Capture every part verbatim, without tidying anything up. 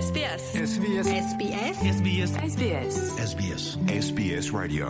Ес Би Ес. Ес Би Ес. Ес Би Ес. Ес Би Ес. Ес Би Ес. Ес Би Ес. Ес Би Ес Radio.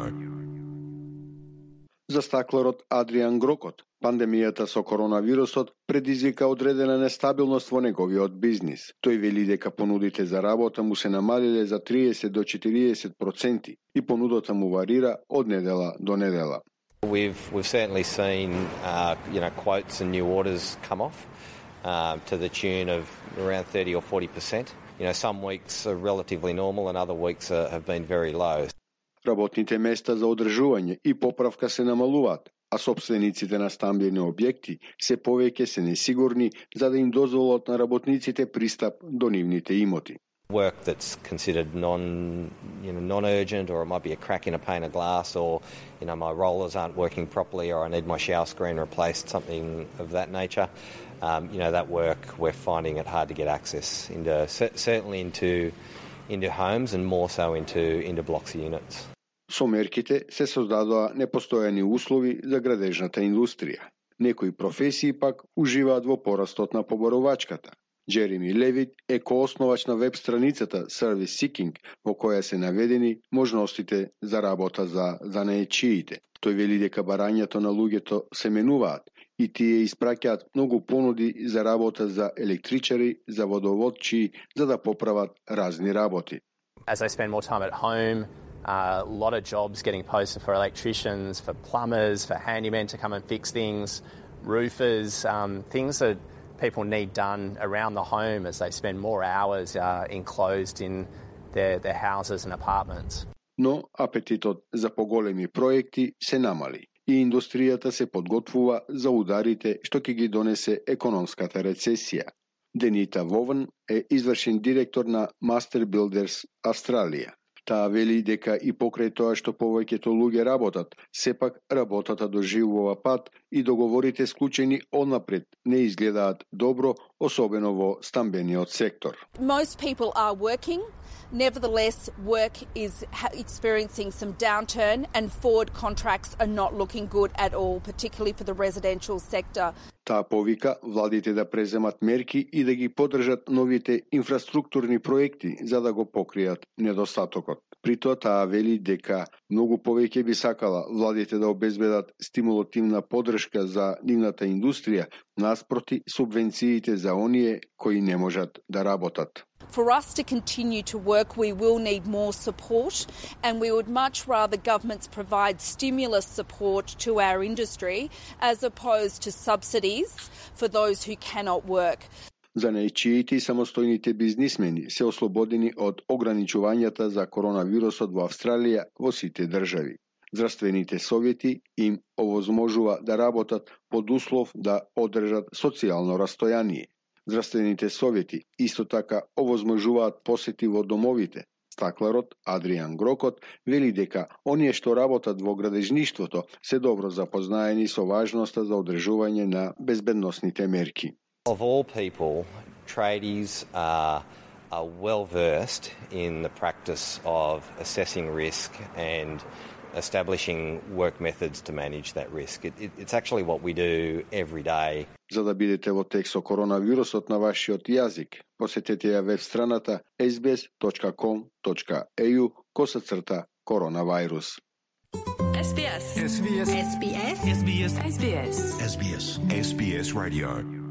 За стакларот Адриан Грокот, пандемијата со коронавирусот предизвика одредена нестабилност во неговиот бизнис. Тој вели дека понудите за работа му се намалиле за триесет до четириесет проценти и понудата му варира од недела до недела. We've we've certainly seen uh, you know quotes and new orders come off uh, to the tune of around thirty or forty percent. You know, some weeks are relatively normal and other weeks are, have been very low. Работните места за одржување и поправка се намалуваат, а собствениците на стамбени објекти се повеќе се несигурни за да им дозволат на работниците пристап до нивните имоти. Work that's considered non, you know, non-urgent, or it might be a crack in a pane of glass, or you know my rollers aren't working properly, or I need my shower screen replaced, something of that nature. Um, you know that work we're finding it hard to get access into, certainly into into homes and more so into into blocks of units. Со мерките се создадоа непостојани услови за градежната индустрија. Некои професии пак уживаат во порастот на поборувачката. Джереми Левит е коосновач на веб страницата Service Seeking, во која се наведени можностите за работа за занаетчиите. Тој вели дека барањето на луѓето се менуваат и тие испраќаат многу понуди за работа за електричари, за водоводчи, за да поправат разни работи. As they spend more time at home, a uh, lot of jobs getting posted for electricians, for plumbers, for handymen to come and fix things, roofers, um, things that people need done around the home as they spend more hours uh, enclosed in their, their houses and apartments. Но апетитот за поголеми проекти се намали и индустријата се подготвува за ударите што ќе ги донесе економската рецесија. Денита Вовен е извршен директор на Master Builders Австралија. Таа вели дека и покрај тоа што повеќето луѓе работат, сепак работата доживува пат и договорите склучени однапред не изгледаат добро, особено во стамбениот сектор. Most people are working. Nevertheless, work is experiencing some downturn and forward contracts are not looking good at all, particularly for the residential sector. Таа повика владите да преземат мерки и да ги поддржат новите инфраструктурни проекти за да го покријат недостатокот. При тоа таа вели дека многу повеќе би сакала владите да обезбедат стимулативна поддршка за нивната индустрија наспроти субвенциите за оние кои не можат да работат. For us to continue to work, we will need more support, and we would much rather governments provide stimulus support to our industry as opposed to subsidies for those who cannot work. Занаетчиите и самостојните бизнисмени се ослободени од ограничувањата за коронавирусот во Австралија во сите држави. Здравствените совети им овозможува да работат под услов да одржат социјално растојание. Здравствените совети исто така овозможуваат посети во домовите. Стакларот Адриан Грокот вели дека оние што работат во градежништвото се добро запознаени со важноста за одржување на безбедносните мерки. Of all people, tradies are, are well versed in the practice of assessing risk and establishing work methods to manage that risk. It, it, it's actually what we do every day. За да бидете во текст со коронавирусот на вашиот јазик, посетете ја веб страната ес би ес точка ком точка е ю косацрта коронавирус. Ес Би Ес. Ес Би Ес. Ес Би Ес. Ес Би Ес. Ес Би Ес. Ес Би Ес Radio.